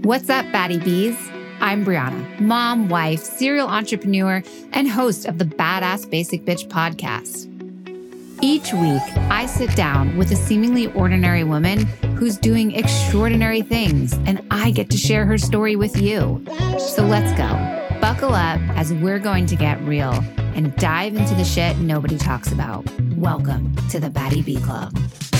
What's up, Batty Bees? I'm Brianna, mom, wife, serial entrepreneur, and host of the Badass Basic Bitch podcast. Each week, I sit down with a seemingly ordinary woman who's doing extraordinary things, and I get to share her story with you. So let's go. Buckle up as we're going to get real and dive into the shit nobody talks about. Welcome to the Batty Bee Club.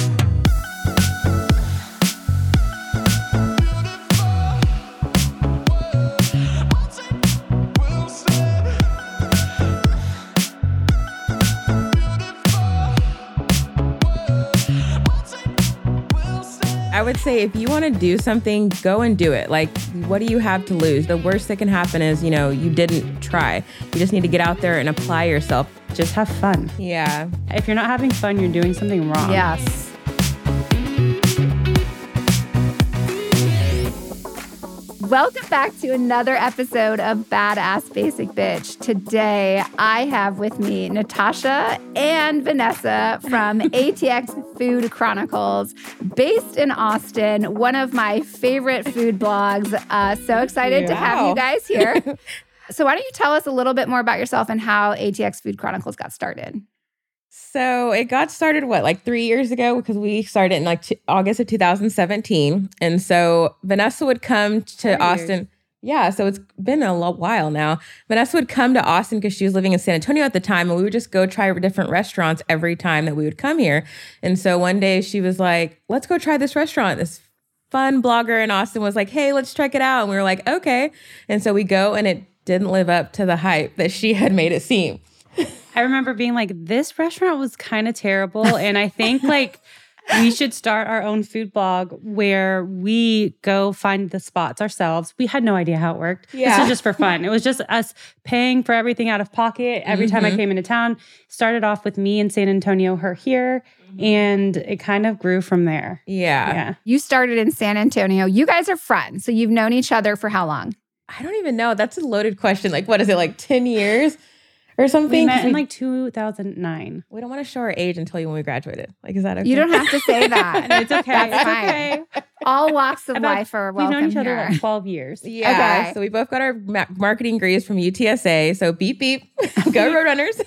I would say if you want to do something, go and do it. Like, what do you have to lose? The worst that can happen is, you didn't try. You just need to get out there and apply yourself. Just have fun. Yeah. If you're not having fun, you're doing something wrong. Yes. Welcome back to another episode of Badass Basic Bitch. Today, I have with me Natasha and Vanessa from ATX Food Chronicles, based in Austin, one of my favorite food blogs. So excited to have you guys here. So why don't you tell us a little bit more about yourself and how ATX Food Chronicles got started? So it got started, 3 years ago? Because we started in August of 2017. And so Vanessa would come to Austin. Yeah, so it's been a while now. Vanessa would come to Austin because she was living in San Antonio at the time. And we would just go try different restaurants every time that we would come here. And so one day she was like, let's go try this restaurant. This fun blogger in Austin was like, hey, let's check it out. And we were like, okay. And so we go, and it didn't live up to the hype that she had made it seem. I remember being like, this restaurant was kind of terrible. And I think we should start our own food blog where we go find the spots ourselves. We had no idea how it worked. Yeah. This was just for fun. It was just us paying for everything out of pocket every time I came into town. Started off with me in San Antonio, her here. And it kind of grew from there. Yeah. You started in San Antonio. You guys are friends. So you've known each other for how long? I don't even know. That's a loaded question. What is it, 10 years? Or something? We met in 2009. We don't want to show our age until when we graduated. Is that okay? You don't have to say that. No, it's okay. That's fine. All walks of life are welcome We've known each here. other 12 years. Yeah. Okay. So we both got our marketing degrees from UTSA. So beep, beep. Go Roadrunners.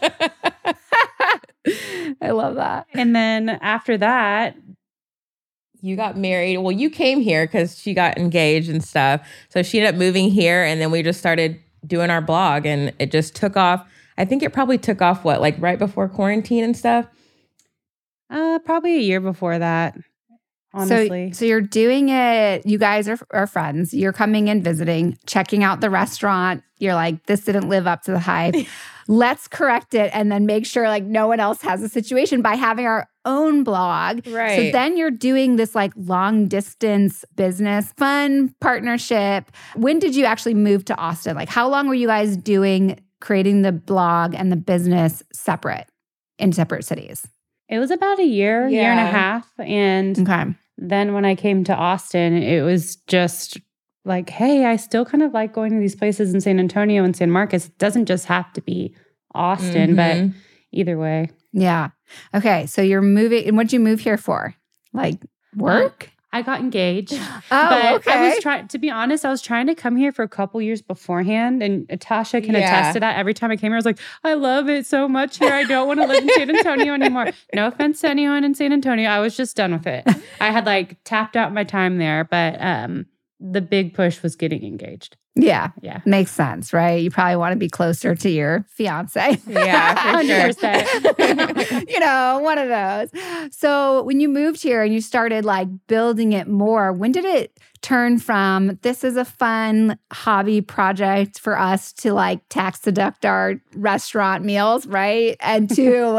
I love that. And then after that, you got married. Well, you came here because she got engaged and stuff. So she ended up moving here. And then we just started doing our blog, and it just took off. I think it probably took off right before quarantine and stuff? probably a year before that, honestly. So you're doing it. You guys are friends. You're coming and visiting, checking out the restaurant. You're like, this didn't live up to the hype. Let's correct it and then make sure no one else has a situation by having our own blog. Right. So then you're doing this long distance business, fun partnership. When did you actually move to Austin? How long were you guys creating the blog and the business in separate cities? It was about a year and a half. And then when I came to Austin, it was just hey, I still kind of like going to these places in San Antonio and San Marcos. It doesn't just have to be Austin, but either way. Yeah. Okay. So you're moving. And what'd you move here for? Work? I got engaged. But okay. I was to be honest, I was trying to come here for a couple years beforehand. And Natasha can attest to that. Every time I came here, I was like, I love it so much here. I don't want to live in San Antonio anymore. No offense to anyone in San Antonio. I was just done with it. I had tapped out my time there. But the big push was getting engaged. Yeah. Yeah. Makes sense, right? You probably want to be closer to your fiance. Yeah, for sure. 100%. One of those. So when you moved here and you started building it more, when did it turn from this is a fun hobby project for us to tax deduct our restaurant meals, right? And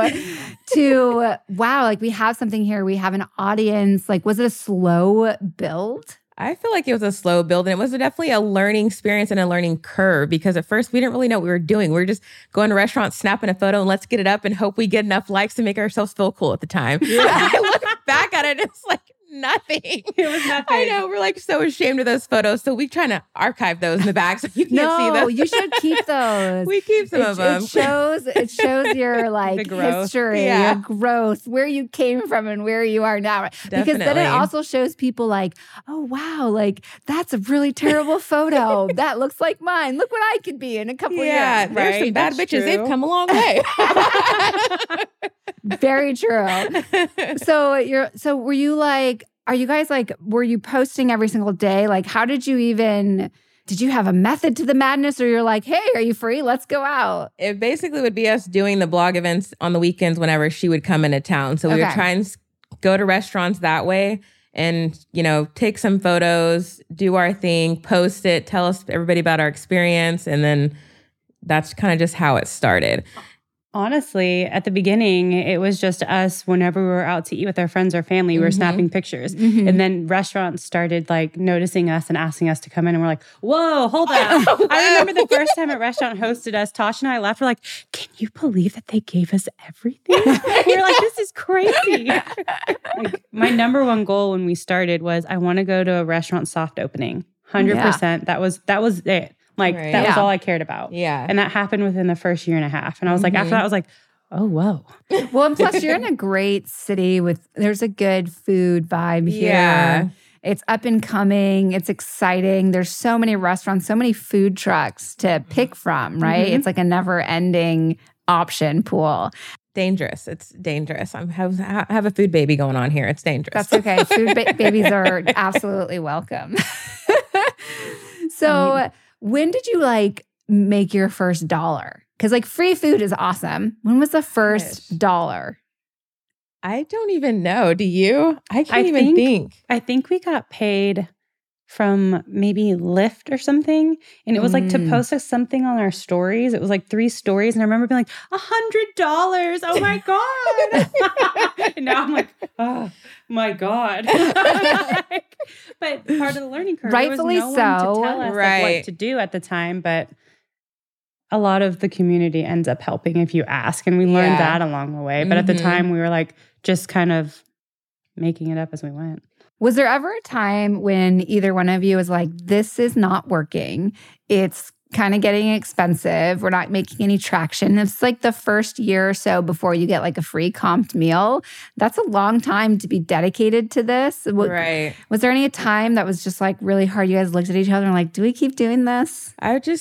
to wow, we have something here. We have an audience. Was it a slow build? I feel like it was a slow build, and it was definitely a learning experience and a learning curve because at first we didn't really know what we were doing. We were just going to restaurants, snapping a photo, and let's get it up and hope we get enough likes to make ourselves feel cool at the time. Yeah. I look back at it, and it's nothing. It was nothing. I know. We're like so ashamed of those photos. So we're trying to archive those in the back so you can't see No, them. you should keep those. We keep some of them. It shows your like history, your growth, where you came from and where you are now. Definitely. Because then it also shows people like, oh wow, like that's a really terrible photo. That looks like mine. Look what I could be in a couple years. Yeah, there's some bad bitches. They've come a long way. Very true. So were you like, are you guys like, were you posting every single day? Like, how did you have a method to the madness, or you're like, hey, are you free? Let's go out. It basically would be us doing the blog events on the weekends whenever she would come into town. So we would try and go to restaurants that way and, take some photos, do our thing, post it, tell everybody about our experience. And then that's kind of just how it started. Honestly, at the beginning, it was just us. Whenever we were out to eat with our friends or family, we were snapping pictures. And then restaurants started like noticing us and asking us to come in. And we're like, whoa, hold on. I remember the first time a restaurant hosted us, Tasha and I left. We're like, can you believe that they gave us everything? We were like, this is crazy. Like, my number one goal when we started was I want to go to a restaurant soft opening. 100%. That was it. Like, that was all I cared about. Yeah. And that happened within the first year and a half. And I was like, after that, I was like, oh, whoa. Well, and plus you're in a great city there's a good food vibe here. Yeah. It's up and coming. It's exciting. There's so many restaurants, so many food trucks to pick from, right? It's like a never ending option pool. Dangerous. It's dangerous. I have a food baby going on here. It's dangerous. That's okay. Food babies are absolutely welcome. So when did you like make your first dollar? Because like free food is awesome. When was the first dollar? I don't even know. Do you? I can't even think. I think we got paid from maybe Lyft or something. And it was like to post something on our stories. It was like 3 stories. And I remember being like, $100. Oh my God. And now I'm like, oh my God. But part of the learning curve, rightfully there was no one to tell us like, what to do at the time. But a lot of the community ends up helping if you ask. And we learned that along the way. But at the time, we were like just kind of making it up as we went. Was there ever a time when either one of you was like, this is not working? It's kind of getting expensive. We're not making any traction. It's like the first year or so before you get like a free comped meal. That's a long time to be dedicated to this. Right. Was there any time that was just like really hard? You guys looked at each other and like, do we keep doing this?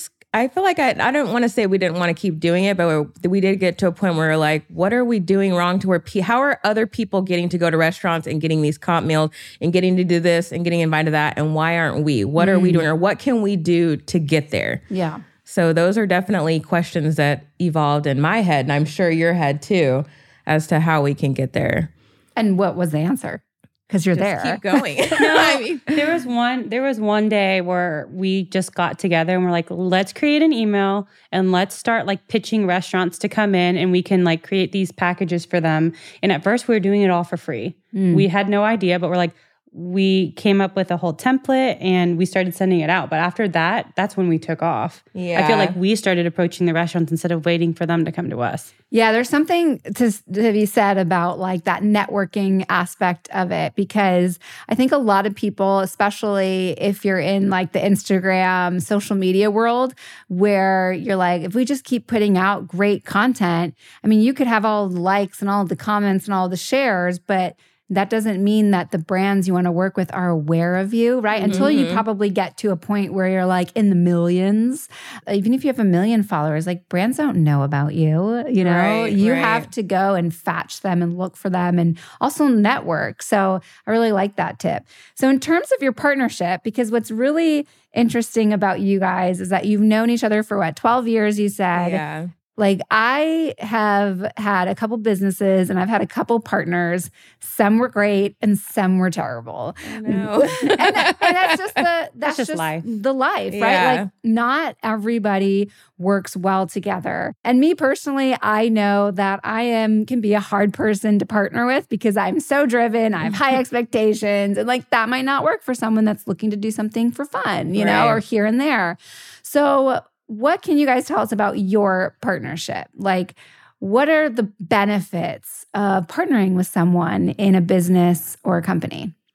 I feel like I don't want to say we didn't want to keep doing it, but we did get to a point where we're like, what are we doing wrong to where how are other people getting to go to restaurants and getting these comp meals and getting to do this and getting invited to that? And why aren't we? What are we doing? Or what can we do to get there? Yeah. So those are definitely questions that evolved in my head, and I'm sure your head too, as to how we can get there. And what was the answer? Because you're just there. Keep going. I mean, there was one day where we just got together and we're like, let's create an email and let's start like pitching restaurants to come in and we can like create these packages for them. And at first we were doing it all for free. We had no idea, but we're like, we came up with a whole template and we started sending it out. But after that, that's when we took off. Yeah. I feel like we started approaching the restaurants instead of waiting for them to come to us. Yeah, there's something to be said about like that networking aspect of it, because I think a lot of people, especially if you're in like the Instagram social media world, where you're like, if we just keep putting out great content, I mean, you could have all the likes and all the comments and all the shares, but that doesn't mean that the brands you want to work with are aware of you, right? Until you probably get to a point where you're like in the millions. Even if you have 1 million followers, like brands don't know about you, you know? Right, you have to go and fetch them and look for them and also network. So I really like that tip. So in terms of your partnership, because what's really interesting about you guys is that you've known each other for 12 years, you said. Yeah. Like I have had a couple businesses and I've had a couple partners. Some were great and some were terrible. I know. and that's just life. The life, right? Yeah. Like not everybody works well together. And me personally, I know that I can be a hard person to partner with because I'm so driven. I have high expectations, and like that might not work for someone that's looking to do something for fun, you know, or here and there. So what can you guys tell us about your partnership? Like, what are the benefits of partnering with someone in a business or a company?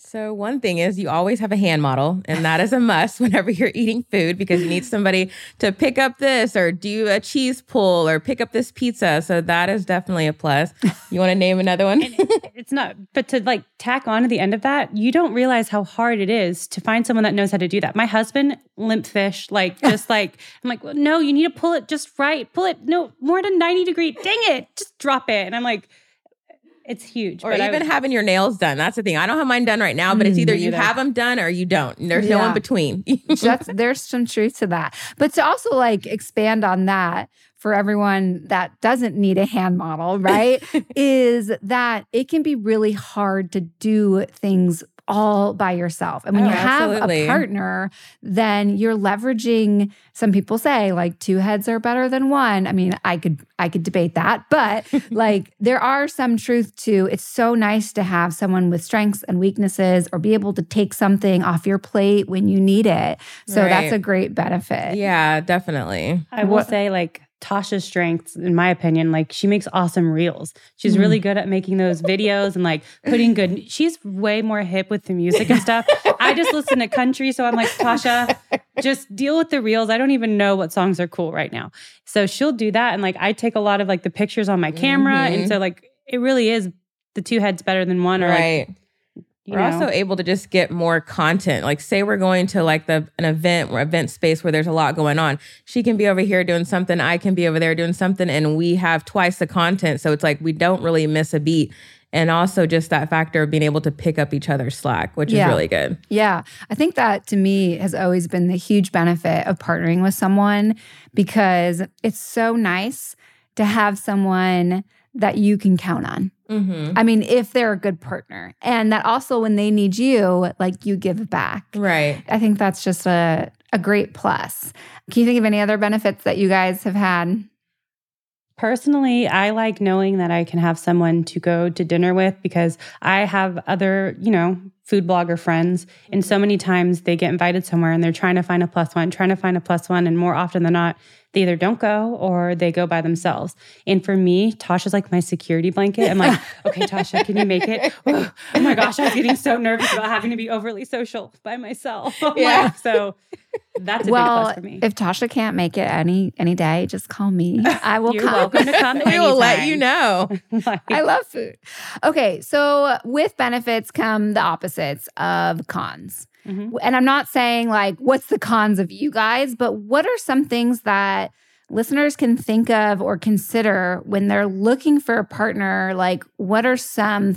So one thing is you always have a hand model, and that is a must whenever you're eating food because you need somebody to pick up this or do a cheese pull or pick up this pizza. So that is definitely a plus. You want to name another one? It's not, but to like tack on to the end of that, you don't realize how hard it is to find someone that knows how to do that. My husband, limp fish, like just like, I'm like, well, no, you need to pull it just right. Pull it, no, more than 90 degree. Dang it, just drop it. And I'm like, it's huge. Or even having your nails done. That's the thing. I don't have mine done right now, but it's either you have them done or you don't. There's no in between. There's some truth to that. But to also like expand on that for everyone that doesn't need a hand model, right? is that it can be really hard to do things all by yourself. And when you have a partner, then you're leveraging, some people say like 2 heads are better than 1. I mean, I could debate that, but like there are some truth to, it's so nice to have someone with strengths and weaknesses or be able to take something off your plate when you need it. So that's a great benefit. Yeah, definitely. I will say like Tasha's strengths, in my opinion, like she makes awesome reels. She's really good at making those videos and like putting good, she's way more hip with the music and stuff. I just listen to country. So I'm like, Tasha, just deal with the reels. I don't even know what songs are cool right now. So she'll do that. And like, I take a lot of like the pictures on my camera. And so like, it really is the 2 heads better than 1 or like, we're also able to just get more content. Like say we're going to like an event or event space where there's a lot going on. She can be over here doing something. I can be over there doing something. And we have twice the content. So it's like we don't really miss a beat. And also just that factor of being able to pick up each other's slack, which is really good. Yeah. I think that to me has always been the huge benefit of partnering with someone because it's so nice to have someone that you can count on. I mean, if they're a good partner. And that also when they need you, like you give back. Right. I think that's just a great plus. Can you think of any other benefits that you guys have had? Personally, I like knowing that I can have someone to go to dinner with because I have other, food blogger friends. And so many times they get invited somewhere and they're trying to find a plus one. And more often than not, they either don't go or they go by themselves. And for me, Tasha's like my security blanket. I'm like, okay, Tasha, can you make it? Oh my gosh, I was getting so nervous about having to be overly social by myself. So that's a big plus for me. If Tasha can't make it any day, just call me. I will You're come. welcome to come We will let you know. I love food. Okay, so with benefits come the opposites of cons. And I'm not saying like, what's the cons of you guys, but what are some things that listeners can think of or consider when they're looking for a partner? Like, what are some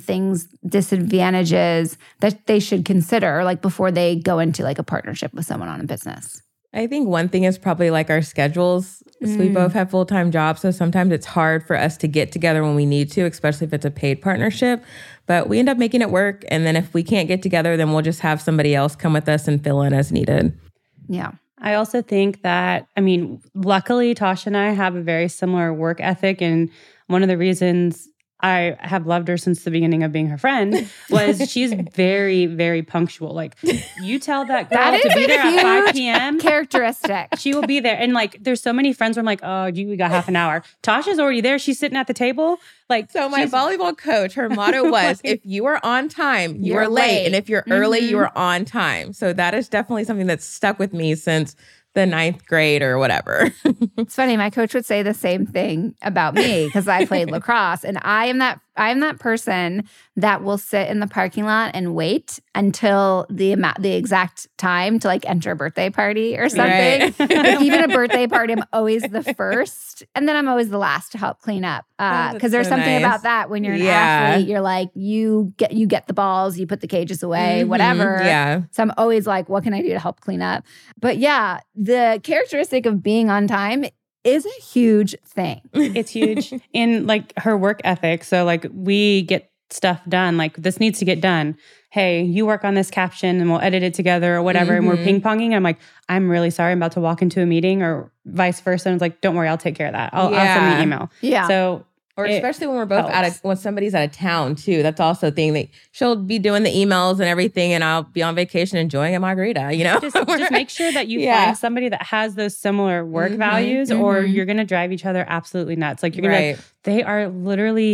disadvantages that they should consider, like before they go into like a partnership with someone on a business? I think one thing is probably like our schedules. So we both have full-time jobs. So sometimes it's hard for us to get together when we need to, especially if it's a paid partnership. But we end up making it work. And then if we can't get together, then we'll just have somebody else come with us and fill in as needed. Yeah. I also think that, luckily, Tasha and I have a very similar work ethic. And one of the reasons I have loved her since the beginning of being her friend was she's very, very punctual. Like you tell that girl to be there at 5 p.m. characteristic. She will be there. And like, there's so many friends where I'm like, oh, we got half an hour. Tasha's already there. She's sitting at the table. Like, so my volleyball coach, her motto was, if you are on time, you are late. And if you're early, you are on time. So that is definitely something that's stuck with me since the 9th grade or whatever. It's funny. My coach would say the same thing about me because I played lacrosse, and I am that person that will sit in the parking lot and wait until the exact time to like enter a birthday party or something. Right. Even a birthday party, I'm always the first, and then I'm always the last to help clean up. Because there's something about that when you're an athlete, you're like you get the balls, you put the cages away, whatever. Yeah. So I'm always like, what can I do to help clean up? But yeah, the characteristic of being on time is a huge thing. It's huge in like her work ethic. So like we get stuff done, like this needs to get done. Hey, you work on this caption and we'll edit it together or whatever. And we're ping ponging. I'm like, I'm really sorry. I'm about to walk into a meeting or vice versa. And it's like, don't worry, I'll take care of that. I'll send the email. Yeah. So or especially when we're both when somebody's out of town too. That's also a thing that she'll be doing the emails and everything, and I'll be on vacation enjoying a margarita, Just make sure that you find somebody that has those similar work values or you're going to drive each other absolutely nuts. Like you're going to, they are literally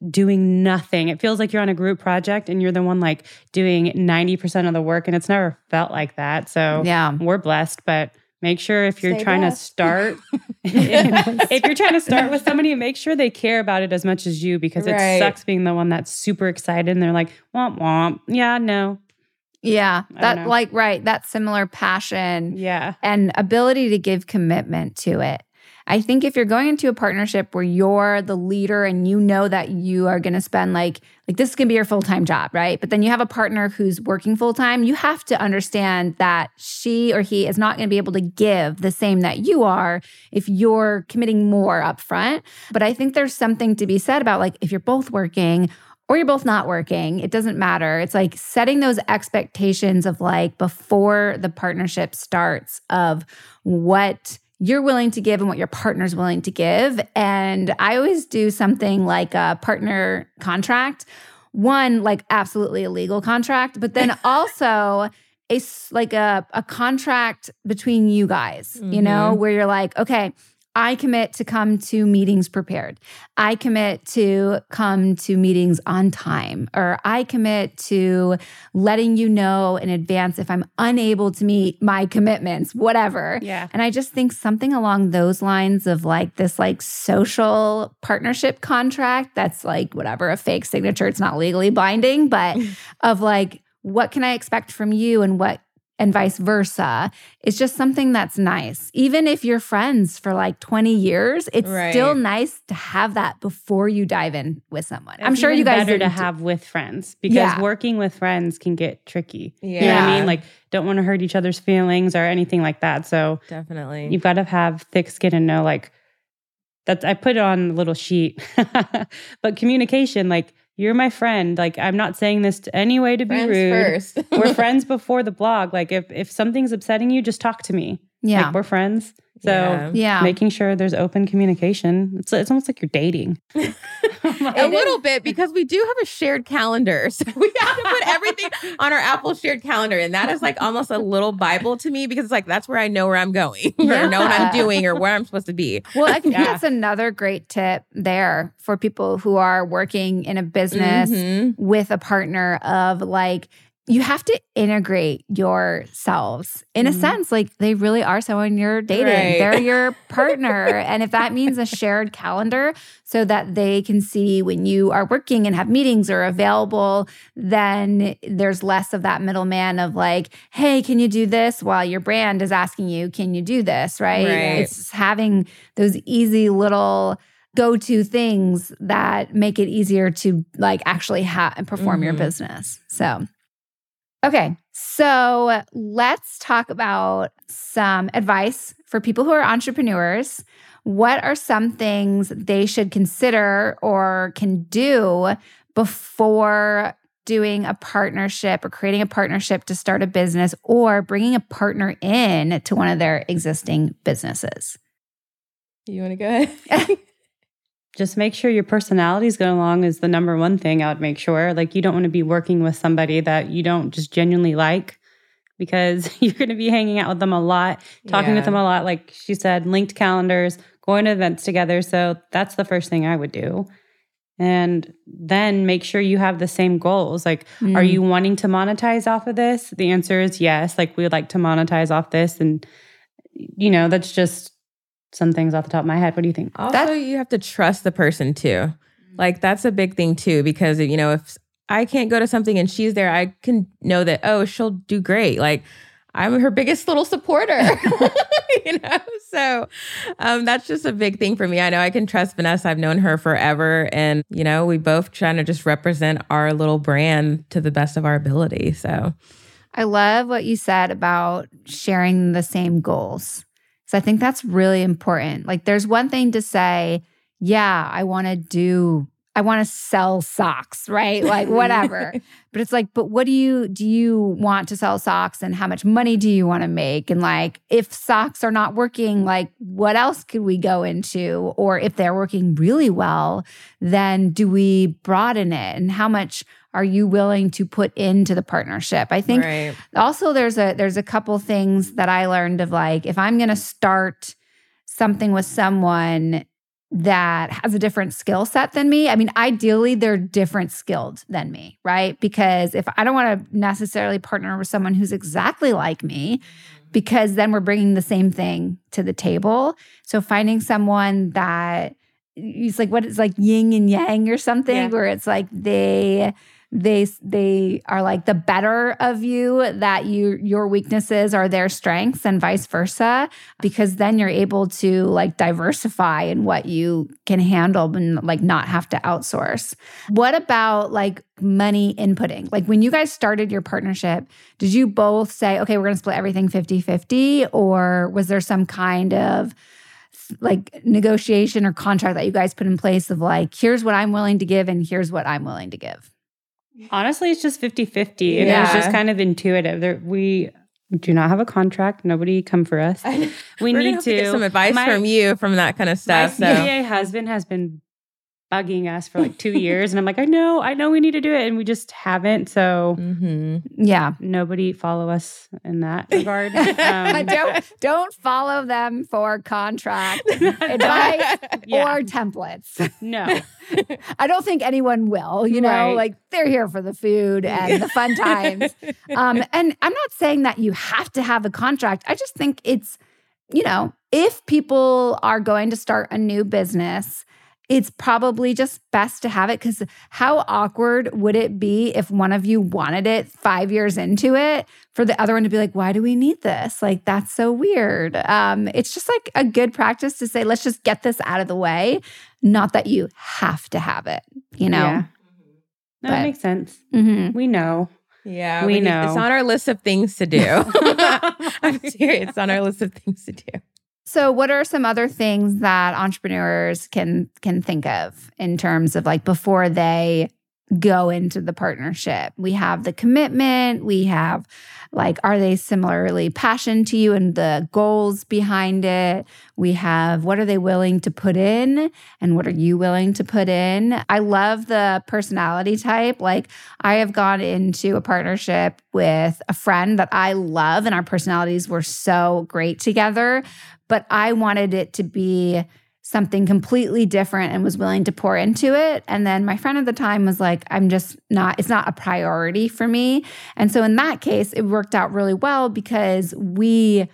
doing nothing. It feels like you're on a group project and you're the one like doing 90% of the work, and it's never felt like that. So we're blessed, but make sure if you're trying to start, if you're trying to start with somebody, make sure they care about it as much as you, because it sucks being the one that's super excited and they're like, womp womp. Yeah, no. Yeah, that similar passion and ability to give commitment to it. I think if you're going into a partnership where you're the leader and you know that you are going to spend like this is going to be your full-time job, right? But then you have a partner who's working full-time, you have to understand that she or he is not going to be able to give the same that you are if you're committing more upfront. But I think there's something to be said about like if you're both working or you're both not working, it doesn't matter. It's like setting those expectations of like before the partnership starts of what you're willing to give and what your partner's willing to give. And I always do something like a partner contract. One, like absolutely a legal contract, but then also a contract between you guys, you know, where you're like, okay, I commit to come to meetings prepared. I commit to come to meetings on time, or I commit to letting you know in advance if I'm unable to meet my commitments, whatever. Yeah. And I just think something along those lines of like this like social partnership contract that's like whatever, a fake signature, it's not legally binding, but of like, what can I expect from you and vice versa. It's just something that's nice. Even if you're friends for like 20 years, it's still nice to have that before you dive in with someone. I'm sure you guys better to have with friends, because working with friends can get tricky. Yeah. You know what I mean? Like, don't want to hurt each other's feelings or anything like that. So definitely, you've got to have thick skin and know like that. I put it on a little sheet, but communication, like, you're my friend. Like, I'm not saying this to any way to be rude. First. We're friends before the blog. Like, if something's upsetting you, just talk to me. Yeah. Like, we're friends. So making sure there's open communication. It's almost like you're dating. A little bit, because we do have a shared calendar. So we have to put everything on our Apple shared calendar. And that is like almost a little Bible to me, because it's like, that's where I know where I'm going or know what I'm doing or where I'm supposed to be. Well, I think that's another great tip there for people who are working in a business with a partner of like, you have to integrate yourselves in a sense. Like, they really are someone you're dating. Right. They're your partner. And if that means a shared calendar so that they can see when you are working and have meetings or available, then there's less of that middleman of like, hey, can you do this? While your brand is asking you, can you do this? Right? It's having those easy little go-to things that make it easier to like actually perform your business. So okay, so let's talk about some advice for people who are entrepreneurs. What are some things they should consider or can do before doing a partnership or creating a partnership to start a business or bringing a partner in to one of their existing businesses? You want to go ahead? Just make sure your personality is going along is the number one thing I would make sure. Like, you don't want to be working with somebody that you don't just genuinely like, because you're going to be hanging out with them a lot, talking with them a lot. Like she said, linked calendars, going to events together. So that's the first thing I would do. And then make sure you have the same goals. Like, are you wanting to monetize off of this? The answer is yes. Like, we would like to monetize off this. And, you know, that's just some things off the top of my head. What do you think? Also, you have to trust the person too. Like, that's a big thing too, because, you know, if I can't go to something and she's there, I can know that, oh, she'll do great. Like, I'm her biggest little supporter, you know? So that's just a big thing for me. I know I can trust Vanessa. I've known her forever. And, you know, we both trying to just represent our little brand to the best of our ability. So I love what you said about sharing the same goals. So I think that's really important. Like, there's one thing to say, yeah, I want to sell socks, right? Like, whatever. But it's like, but what do you want to sell socks, and how much money do you want to make? And like, if socks are not working, like, what else could we go into? Or if they're working really well, then do we broaden it? And how much are you willing to put into the partnership? I think also there's a couple things that I learned of like, if I'm going to start something with someone, that has a different skill set than me. I mean, ideally, they're different skilled than me, right? Because if I don't want to necessarily partner with someone who's exactly like me, because then we're bringing the same thing to the table. So finding someone that it's like what is like yin and yang or something, where it's like they are like the better of you, that your weaknesses are their strengths and vice versa, because then you're able to like diversify in what you can handle and like not have to outsource. What about like money inputting? Like when you guys started your partnership, did you both say, okay, we're going to split everything 50-50, or was there some kind of like negotiation or contract that you guys put in place of like, here's what I'm willing to give and here's what I'm willing to give? Honestly, it's just 50-50. And it was just kind of intuitive. We do not have a contract. Nobody come for us. We need to get some advice from you from that kind of stuff. My CPA husband has been bugging us for like 2 years. And I'm like, I know we need to do it. And we just haven't. So nobody follow us in that regard. Don't follow them for contract advice or templates. No. I don't think anyone will, you know, like they're here for the food and the fun times. And I'm not saying that you have to have a contract. I just think it's, you know, if people are going to start a new business, it's probably just best to have it, because how awkward would it be if one of you wanted it 5 years into it for the other one to be like, why do we need this? Like, that's so weird. It's just like a good practice to say, let's just get this out of the way. Not that you have to have it, you know? Yeah. No, that makes sense. Mm-hmm. We know. Yeah, we know. It's on our list of things to do. I'm serious. It's on our list of things to do. So what are some other things that entrepreneurs can think of in terms of like before they go into the partnership? We have the commitment. We have like, are they similarly passionate to you and the goals behind it? We have, what are they willing to put in and what are you willing to put in? I love the personality type. Like I have gone into a partnership with a friend that I love and our personalities were so great together, but I wanted it to be something completely different and was willing to pour into it. And then my friend at the time was like, it's not a priority for me. And so in that case, it worked out really well because we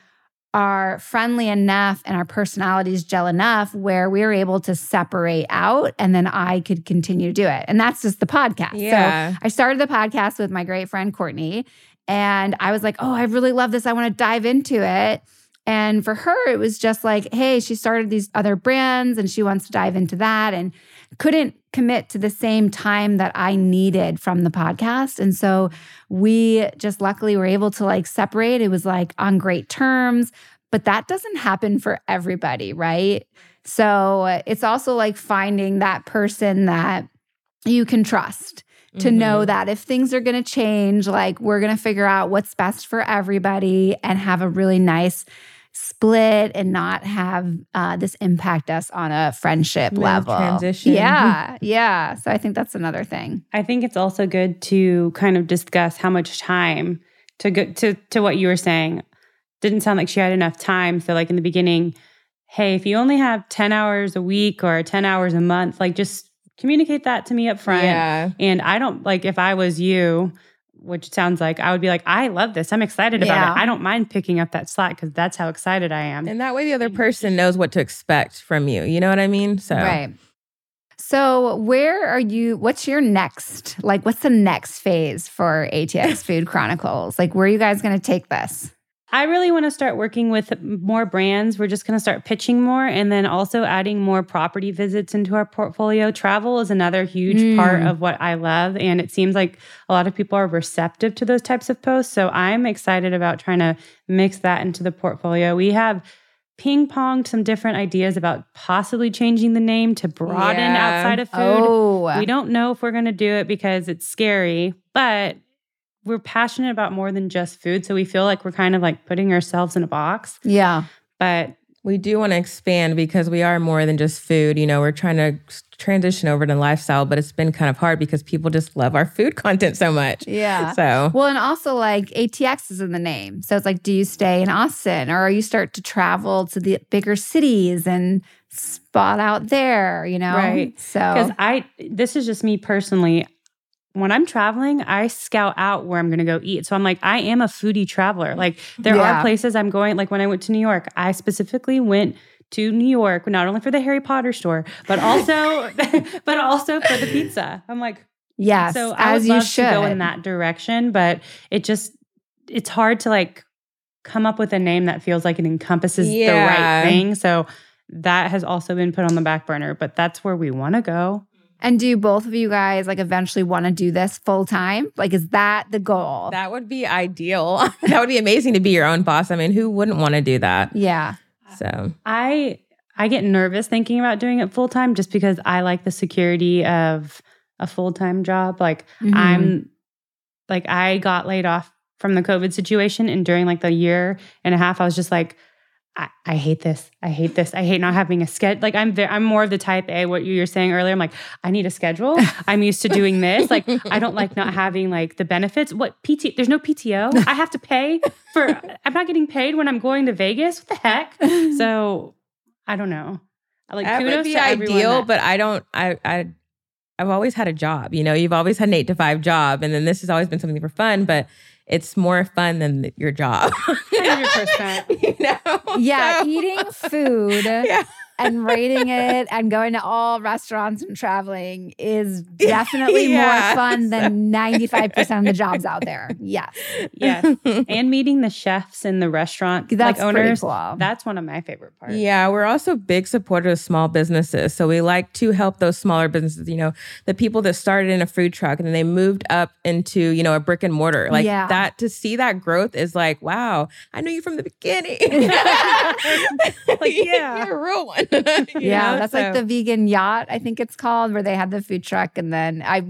are friendly enough and our personalities gel enough where we were able to separate out and then I could continue to do it. And that's just the podcast. Yeah. So I started the podcast with my great friend, Courtney, and I was like, oh, I really love this. I want to dive into it. And for her, it was just like, hey, she started these other brands and she wants to dive into that and couldn't commit to the same time that I needed from the podcast. And so we just luckily were able to like separate. It was like on great terms, but that doesn't happen for everybody, right? So it's also like finding that person that you can trust to know that if things are going to change, like we're going to figure out what's best for everybody and have a really nice split and not have this impact us on a friendship level. Transition. Yeah. So I think that's another thing. I think it's also good to kind of discuss how much time to go to what you were saying. Didn't sound like she had enough time. So like in the beginning, hey, if you only have 10 hours a week or 10 hours a month, like just communicate that to me up front. Yeah. And I don't, like, if I was you, which sounds like, I would be like, I love this. I'm excited about it. I don't mind picking up that slack because that's how excited I am. And that way the other person knows what to expect from you. You know what I mean? So right. So where are you, what's your next, like what's the next phase for ATX Food Chronicles? Like where are you guys going to take this? I really want to start working with more brands. We're just going to start pitching more and then also adding more property visits into our portfolio. Travel is another huge part of what I love. And it seems like a lot of people are receptive to those types of posts. So I'm excited about trying to mix that into the portfolio. We have ping-ponged some different ideas about possibly changing the name to broaden outside of food. We don't know if we're going to do it because it's scary, but we're passionate about more than just food. So we feel like we're kind of like putting ourselves in a box. Yeah. But we do want to expand because we are more than just food. You know, we're trying to transition over to lifestyle, but it's been kind of hard because people just love our food content so much. Yeah. So, well, and also like ATX is in the name. So it's like, do you stay in Austin or you start to travel to the bigger cities and spot out there, you know? Right. So, Because this is just me personally. When I'm traveling, I scout out where I'm going to go eat. So I'm like, I am a foodie traveler. Like there are places I'm going. Like when I went to New York, I specifically went to New York, not only for the Harry Potter store, but also, for the pizza. I'm like, yes, so I as would you love should to go in that direction, but it's hard to like come up with a name that feels like it encompasses the right thing. So that has also been put on the back burner, but that's where we want to go. And do both of you guys like eventually want to do this full time? Like, is that the goal? That would be ideal. That would be amazing to be your own boss. I mean, who wouldn't want to do that? Yeah. So I get nervous thinking about doing it full time just because I like the security of a full-time job. Like I got laid off from the COVID situation, and during like the year and a half, I was just like, I hate this. I hate this. I hate not having a schedule. Like I'm more of the type A, what you were saying earlier. I'm like, I need a schedule. I'm used to doing this. Like, I don't like not having like the benefits. What there's no PTO. I have to pay I'm not getting paid when I'm going to Vegas. What the heck? So I don't know. Like that would be ideal, but I've always had a job. You know, you've always had an 8-to-5 job, and then this has always been something for fun, but it's more fun than your job. 100%. You know? Yeah, eating food and rating it and going to all restaurants and traveling is definitely more fun than 95% of the jobs out there. Yes. Yes. And meeting the chefs in the restaurant That's like owners. pretty cool. That's one of my favorite parts. Yeah, we're also big supporters of small businesses. So we like to help those smaller businesses, you know, the people that started in a food truck and then they moved up into, you know, a brick and mortar. Like that, to see that growth is like, wow, I knew you from the beginning. Like, yeah. You're a real one. Yeah, that's like the vegan yacht, I think it's called, where they had the food truck. And then I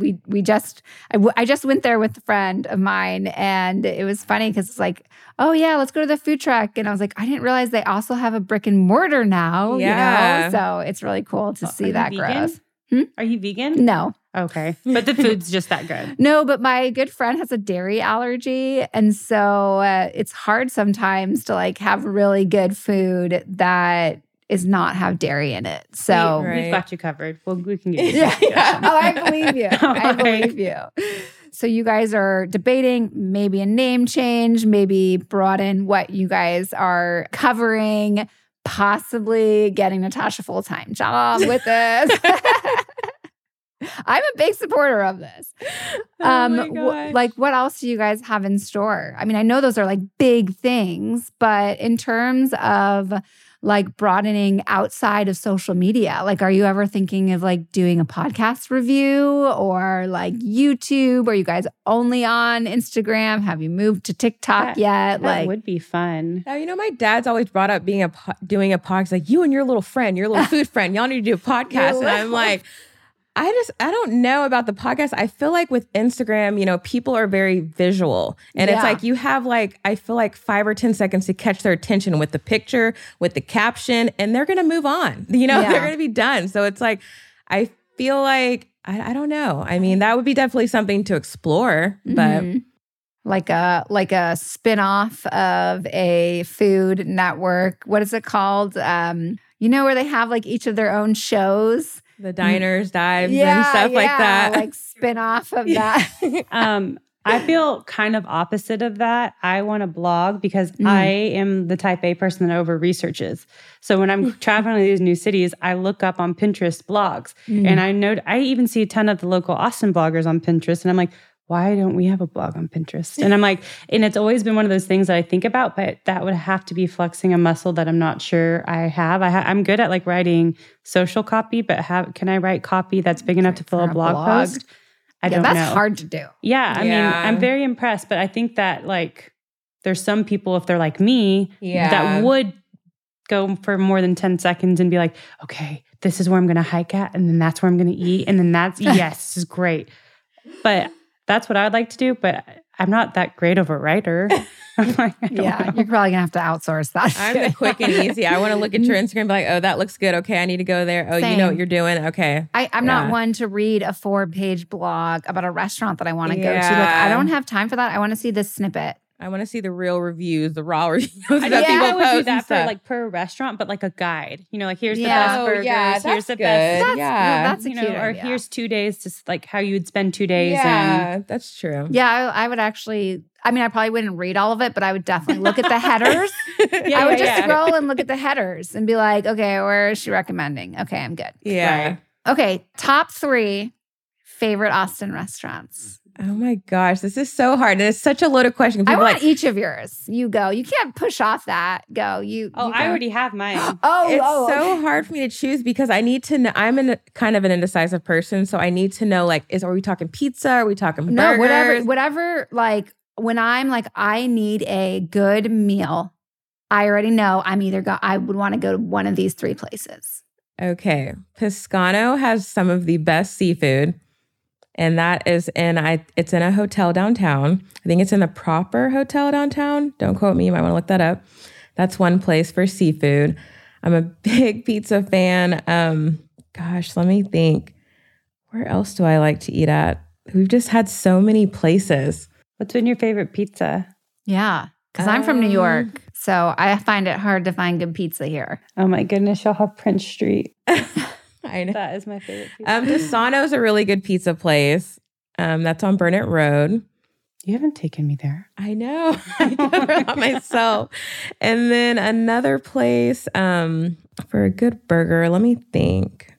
just went there with a friend of mine, and it was funny because it's like, oh yeah, let's go to the food truck. And I was like, I didn't realize they also have a brick and mortar now. Yeah. You know? So it's really cool to see that growth. Are you vegan? No. Okay. But the food's just that good. No, but my good friend has a dairy allergy. And so it's hard sometimes to like have really good food that is not have dairy in it. So we've got you covered. Well, we can get you. Oh, I believe you. I believe you. So you guys are debating maybe a name change, maybe broaden what you guys are covering, possibly getting Natasha full-time job with this. I'm a big supporter of this. Like, what else do you guys have in store? I mean, I know those are like big things, but in terms of like broadening outside of social media, like, are you ever thinking of like doing a podcast review or like YouTube? Are you guys only on Instagram? Have you moved to TikTok yet? That would be fun. Now, you know, my dad's always brought up doing a podcast, like you and your little friend, your little food friend, y'all need to do a podcast. And I'm like, I don't know about the podcast. I feel like with Instagram, you know, people are very visual, and it's like you have like, I feel like 5 or 10 seconds to catch their attention with the picture, with the caption, and they're going to move on, you know, they're going to be done. So it's like, I feel like, I don't know. I mean, that would be definitely something to explore, but like a spin-off of a food network. What is it called? You know, where they have like each of their own shows. The diners, dives, and stuff like that. Like spin-off of that. I feel kind of opposite of that. I want to blog because I am the type A person that over-researches. So when I'm traveling to these new cities, I look up on Pinterest blogs. And I even see a ton of the local Austin bloggers on Pinterest. And I'm like, why don't we have a blog on Pinterest? And I'm like, and it's always been one of those things that I think about, but that would have to be flexing a muscle that I'm not sure I have. I'm good at like writing social copy, but can I write copy that's big enough to fill a blog post? I don't know. That's hard to do. Yeah. I mean, I'm very impressed, but I think that like there's some people, if they're like me, that would go for more than 10 seconds and be like, okay, this is where I'm going to hike at. And then that's where I'm going to eat. And then yes, this is great. But that's what I'd like to do, but I'm not that great of a writer. I'm like, I don't know. You're probably going to have to outsource that. I'm the quick and easy. I want to look at your Instagram and be like, oh, that looks good. Okay, I need to go there. Oh, Same. You know what you're doing? Okay. I'm not one to read a 4-page blog about a restaurant that I want to go to. Like, I don't have time for that. I want to see this snippet. I want to see the real reviews, the raw reviews I that think people I would post do and that for stuff. like per restaurant, but like a guide. You know, like here's the Yeah. best Oh, burgers, yeah, here's that's the good. best. Yeah. That's a You know, cute or idea. here's 2 days, just like how you would spend 2 days. Yeah, And that's true. Yeah, I would actually, I mean, I probably wouldn't read all of it, but I would definitely look at the headers. I would just scroll and look at the headers and be like, okay, where is she recommending? Okay, I'm good. Yeah. Right. Okay, top 3 favorite Austin restaurants. Oh my gosh, this is so hard. And it's such a loaded question. I People are want like, each of yours. You go. You can't push off that. Go. You Oh, you I go. already have mine. it's so hard for me to choose because I need to know. I'm kind of an indecisive person. So I need to know, like, are we talking pizza? Are we talking No, burgers? whatever. Like when I'm like, I need a good meal. I already know I would want to go to one of these 3 places. Okay. Piscano has some of the best seafood. And that is it's in a hotel downtown. I think it's in the proper hotel downtown. Don't quote me. You might want to look that up. That's one place for seafood. I'm a big pizza fan. Gosh, let me think. Where else do I like to eat at? We've just had so many places. What's been your favorite pizza? Yeah, because I'm from New York, so I find it hard to find good pizza here. Oh my goodness, y'all have Prince Street. I know. That is my favorite pizza. Desano's a really good pizza place. That's on Burnett Road. You haven't taken me there. I know. I never thought myself. And then another place for a good burger. Let me think.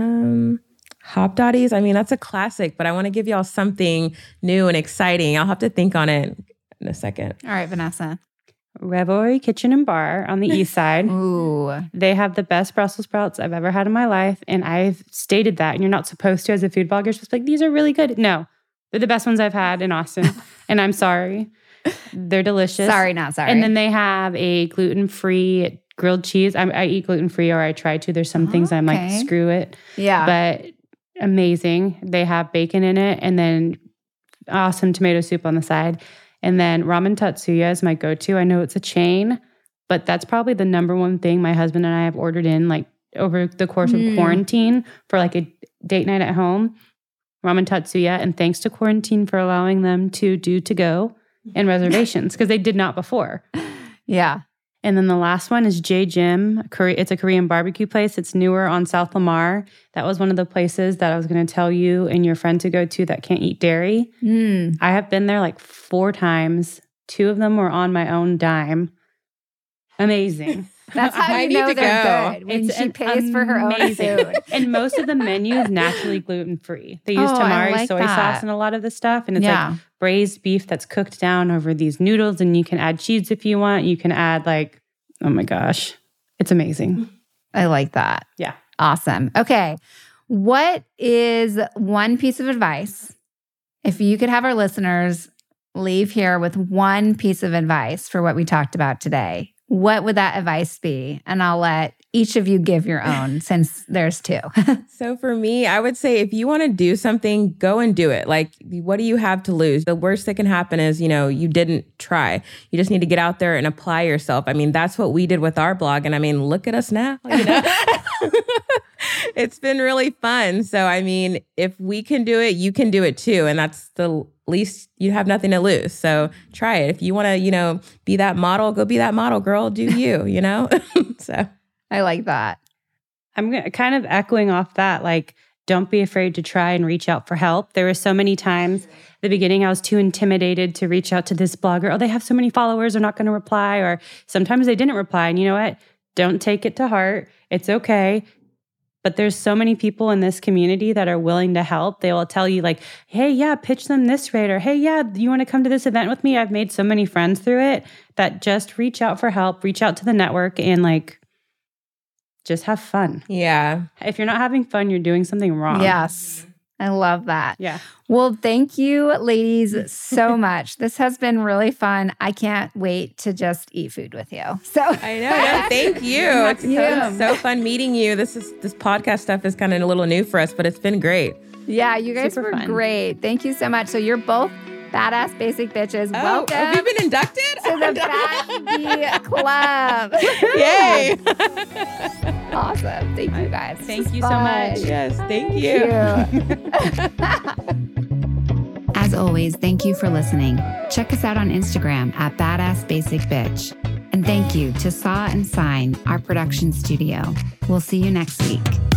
Hop Dotties. I mean, that's a classic, but I want to give y'all something new and exciting. I'll have to think on it in a second. All right, Vanessa. Revelry Kitchen and Bar on the east side. Ooh. They have the best Brussels sprouts I've ever had in my life. And I've stated that. And you're not supposed to, as a food blogger, you're supposed to be like, these are really good. No, they're the best ones I've had in Austin. And I'm sorry. They're delicious. Sorry, not sorry. And then they have a gluten-free grilled cheese. I eat gluten-free, or I try to. There's some things I'm like, Okay. screw it. yeah. But amazing. They have bacon in it, and then awesome tomato soup on the side. And then ramen tatsuya is my go-to. I know it's a chain, but that's probably the number one thing my husband and I have ordered in like over the course of quarantine for like a date night at home. Ramen tatsuya. And thanks to quarantine for allowing them to do to-go and reservations because they did not before. Yeah. And then the last one is J Jim. It's a Korean barbecue place. It's newer on South Lamar. That was one of the places that I was going to tell you and your friend to go to that can't eat dairy. I have been there like 4 times. 2 of them were on my own dime. Amazing. That's how I you need know to they're go. good. When It's she an pays for her own amazing- food. And most of the menu is naturally gluten-free. They use Oh, I tamari like soy that. sauce in a lot of the stuff. And it's like braised beef that's cooked down over these noodles. And you can add cheese if you want. You can add like, oh my gosh, it's amazing. I like that. Yeah. Awesome. Okay. What is one piece of advice if you could have our listeners leave here with one piece of advice for what we talked about today? What would that advice be? And I'll let each of you give your own since there's 2. So for me, I would say if you want to do something, go and do it. Like, what do you have to lose? The worst that can happen is, you didn't try. You just need to get out there and apply yourself. I mean, that's what we did with our blog. And I mean, look at us now. It's been really fun. So, I mean, if we can do it, you can do it too. And that's the least, you have nothing to lose. So try it. If you want to, be that model, go be that model, girl. Do you, So I like that. I'm kind of echoing off that, like, don't be afraid to try and reach out for help. There were so many times at the beginning I was too intimidated to reach out to this blogger. Oh, they have so many followers, they're not going to reply. Or sometimes they didn't reply. And you know what? Don't take it to heart. It's okay. But there's so many people in this community that are willing to help. They will tell you like, hey, yeah, pitch them this rate. Or hey, yeah, you want to come to this event with me? I've made so many friends through it that just reach out for help, reach out to the network and like, just have fun. Yeah. If you're not having fun, you're doing something wrong. Yes. I love that. Yeah. Well, thank you, ladies, so much. This has been really fun. I can't wait to just eat food with you. So I know. No, thank you. It's so fun meeting you. This podcast stuff is kind of a little new for us, but it's been great. Yeah, you guys Super were fun. Great. Thank you so much. So you're both badass basic bitches. Oh, Welcome have you been inducted? to the Bad Club. Yay. Awesome. Thank you guys. Thank you so much. Yes, thank you. As As always, thank you for listening. Check us out on Instagram at Badass Basic Bitch. And thank you to Saw and Sign, our production studio. We'll see you next week.